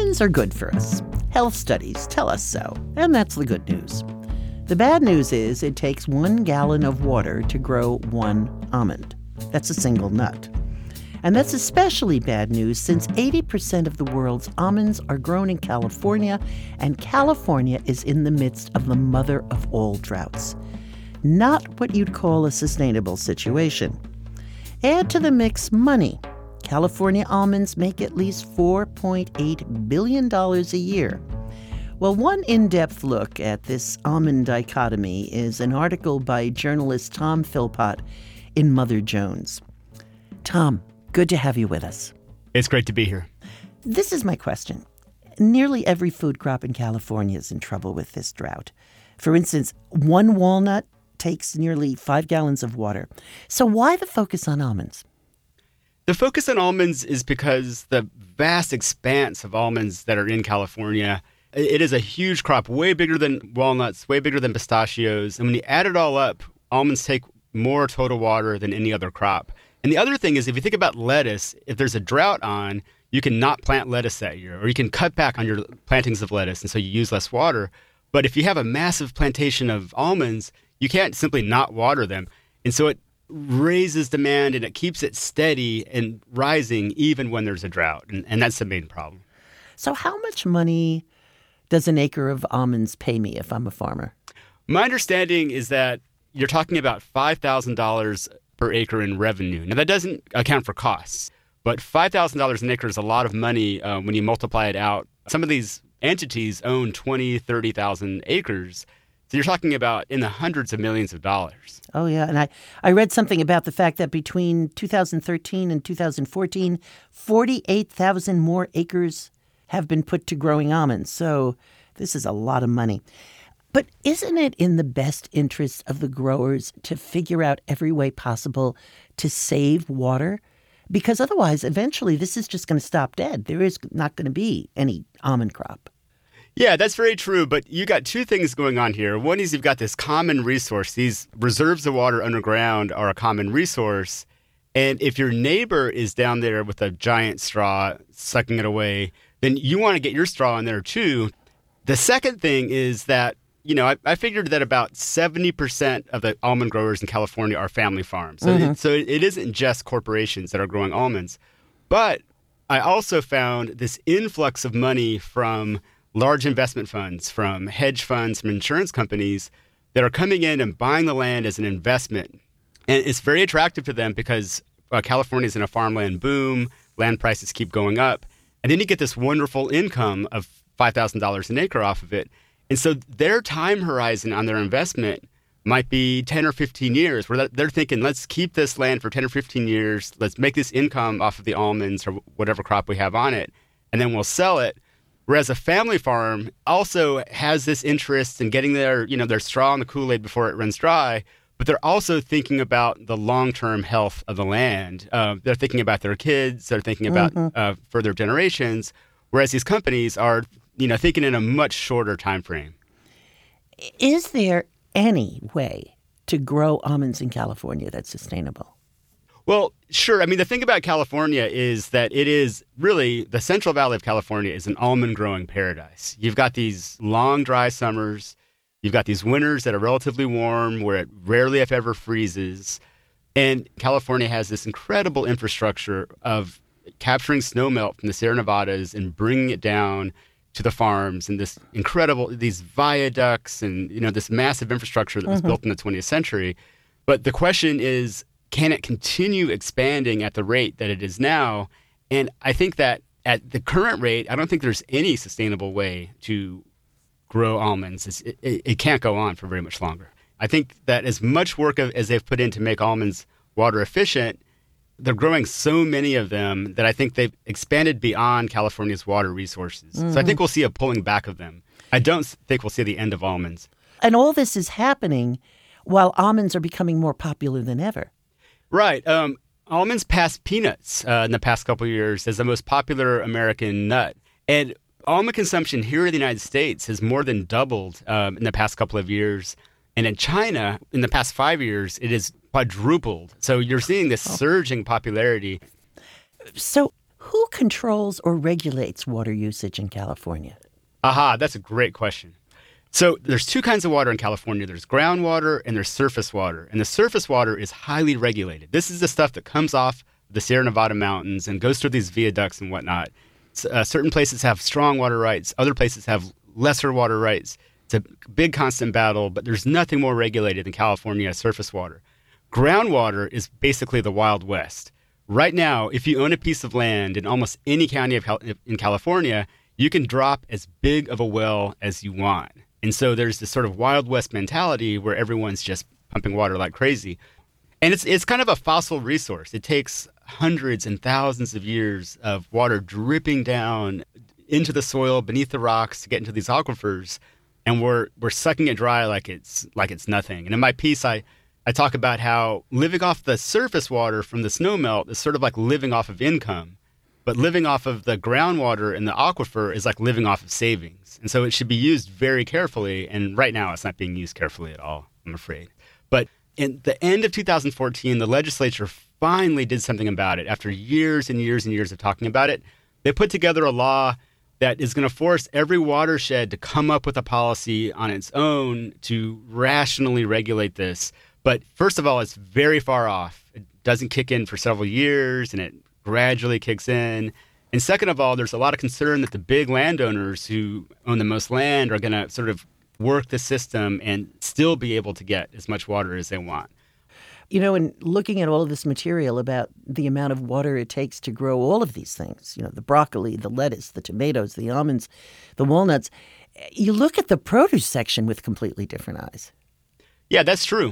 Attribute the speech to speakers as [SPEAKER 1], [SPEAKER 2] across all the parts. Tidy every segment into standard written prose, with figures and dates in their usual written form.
[SPEAKER 1] Almonds are good for us. Health studies tell us so, and that's the good news. The bad news is it takes 1 gallon of water to grow 1 almond. That's a single nut. And that's especially bad news since 80% of the world's almonds are grown in California, and California is in the midst of the mother of all droughts. Not what you'd call a sustainable situation. Add to the mix money. California almonds make at least $4.8 billion a year. Well, one in-depth look at this almond dichotomy is an article by journalist Tom Philpott in Mother Jones. Tom, good to have you with us.
[SPEAKER 2] It's great to be here.
[SPEAKER 1] This is my question. Nearly every food crop in California is in trouble with this drought. For instance, 1 walnut takes nearly 5 gallons of water. So why the focus on almonds?
[SPEAKER 2] The focus on almonds is because the vast expanse of almonds that are in California, it is a huge crop, way bigger than walnuts, way bigger than pistachios. And when you add it all up, almonds take more total water than any other crop. And the other thing is, if you think about lettuce, if there's a drought on, you can not plant lettuce that year, or you can cut back on your plantings of lettuce, and so you use less water. But if you have a massive plantation of almonds, you can't simply not water them. And so it raises demand and it keeps it steady and rising even when there's a drought. And that's the main problem.
[SPEAKER 1] So how much money does an acre of almonds pay me if I'm a farmer?
[SPEAKER 2] My understanding is that you're talking about $5,000 per acre in revenue. Now, that doesn't account for costs, but $5,000 an acre is a lot of money when you multiply it out. Some of these entities own 20, 30,000 acres. So you're talking about in the hundreds of millions of dollars.
[SPEAKER 1] Oh, yeah. And I read something about the fact that between 2013 and 2014, 48,000 more acres have been put to growing almonds. So this is a lot of money. But isn't it in the best interest of the growers to figure out every way possible to save water? Because otherwise, eventually, this is just going to stop dead. There is not going to be any almond crop.
[SPEAKER 2] Yeah, that's very true. But you got two things going on here. One is you've got this common resource. These reserves of water underground are a common resource. And if your neighbor is down there with a giant straw sucking it away, then you want to get your straw in there too. The second thing is that, I figured that about 70% of the almond growers in California are family farms. So, it isn't just corporations that are growing almonds. But I also found this influx of money from large investment funds, from hedge funds, from insurance companies that are coming in and buying the land as an investment. And it's very attractive to them because California is in a farmland boom, land prices keep going up, and then you get this wonderful income of $5,000 an acre off of it. And so their time horizon on their investment might be 10 or 15 years, where they're thinking, let's keep this land for 10 or 15 years, let's make this income off of the almonds or whatever crop we have on it, and then we'll sell it. Whereas a family farm also has this interest in getting their straw in the Kool-Aid before it runs dry, but they're also thinking about the long-term health of the land. They're thinking about their kids, they're thinking about further generations, whereas these companies are thinking in a much shorter time frame.
[SPEAKER 1] Is there any way to grow almonds in California that's sustainable?
[SPEAKER 2] Well, sure. I mean, the thing about California is that it is really, the Central Valley of California is an almond growing paradise. You've got these long, dry summers. You've got these winters that are relatively warm where it rarely, if ever, freezes. And California has this incredible infrastructure of capturing snowmelt from the Sierra Nevadas and bringing it down to the farms, and these viaducts and, this massive infrastructure that was built in the 20th century. But the question is, can it continue expanding at the rate that it is now? And I think that at the current rate, I don't think there's any sustainable way to grow almonds. It can't go on for very much longer. I think that as much work as they've put in to make almonds water efficient, they're growing so many of them that I think they've expanded beyond California's water resources. So I think we'll see a pulling back of them. I don't think we'll see the end of almonds.
[SPEAKER 1] And all this is happening while almonds are becoming more popular than ever.
[SPEAKER 2] Right. Almonds passed peanuts in the past couple of years as the most popular American nut. And almond consumption here in the United States has more than doubled in the past couple of years. And in China, in the past 5 years, it has quadrupled. So you're seeing this surging popularity.
[SPEAKER 1] So Who controls or regulates water usage in California?
[SPEAKER 2] Aha, that's a great question. So there's two kinds of water in California. There's groundwater and there's surface water. And the surface water is highly regulated. This is the stuff that comes off the Sierra Nevada mountains and goes through these viaducts and whatnot. Certain places have strong water rights. Other places have lesser water rights. It's a big constant battle, but there's nothing more regulated than California surface water. Groundwater is basically the Wild West. Right now, if you own a piece of land in almost any county in California, you can drop as big of a well as you want. And so there's this sort of Wild West mentality where everyone's just pumping water like crazy. And it's kind of a fossil resource. It takes hundreds and thousands of years of water dripping down into the soil beneath the rocks to get into these aquifers, and we're sucking it dry like it's nothing. And in my piece, I talk about how living off the surface water from the snowmelt is sort of like living off of income, but living off of the groundwater in the aquifer is like living off of savings. And so it should be used very carefully, and right now it's not being used carefully at all, I'm afraid. But in the end of 2014, the legislature finally did something about it. After years and years and years of talking about it, they put together a law that is going to force every watershed to come up with a policy on its own to rationally regulate this. But first of all, it's very far off. It doesn't kick in for several years, and it gradually kicks in. And second of all, there's a lot of concern that the big landowners who own the most land are going to sort of work the system and still be able to get as much water as they want.
[SPEAKER 1] You know, and looking at all of this material about the amount of water it takes to grow all of these things, you know, the broccoli, the lettuce, the tomatoes, the almonds, the walnuts, you look at the produce section with completely different eyes.
[SPEAKER 2] Yeah, that's true.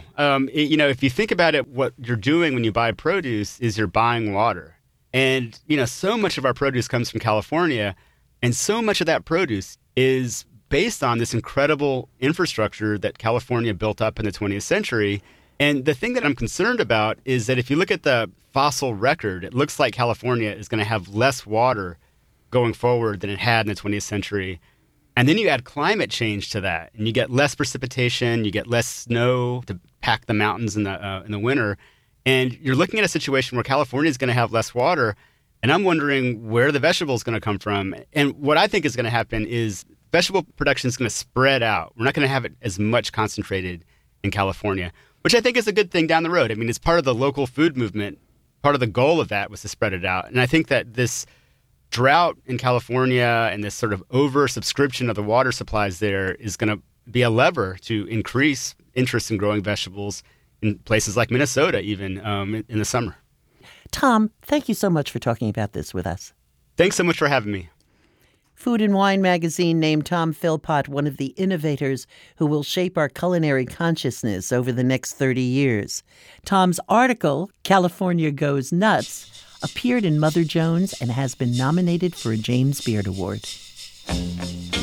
[SPEAKER 2] If you think about it, what you're doing when you buy produce is you're buying water. And, so much of our produce comes from California, and so much of that produce is based on this incredible infrastructure that California built up in the 20th century. And the thing that I'm concerned about is that if you look at the fossil record, it looks like California is going to have less water going forward than it had in the 20th century. And then you add climate change to that, and you get less precipitation, you get less snow to pack the mountains in the winter. And you're looking at a situation where California is going to have less water, and I'm wondering where the vegetable is going to come from. And what I think is going to happen is vegetable production is going to spread out. We're not going to have it as much concentrated in California, which I think is a good thing down the road. I mean, it's part of the local food movement. Part of the goal of that was to spread it out. And I think that this drought in California and this sort of oversubscription of the water supplies there is going to be a lever to increase interest in growing vegetables in places like Minnesota, even in the summer.
[SPEAKER 1] Tom, thank you so much for talking about this with us.
[SPEAKER 2] Thanks so much for having me.
[SPEAKER 1] Food and Wine magazine named Tom Philpott one of the innovators who will shape our culinary consciousness over the next 30 years. Tom's article, California Goes Nuts, appeared in Mother Jones and has been nominated for a James Beard Award.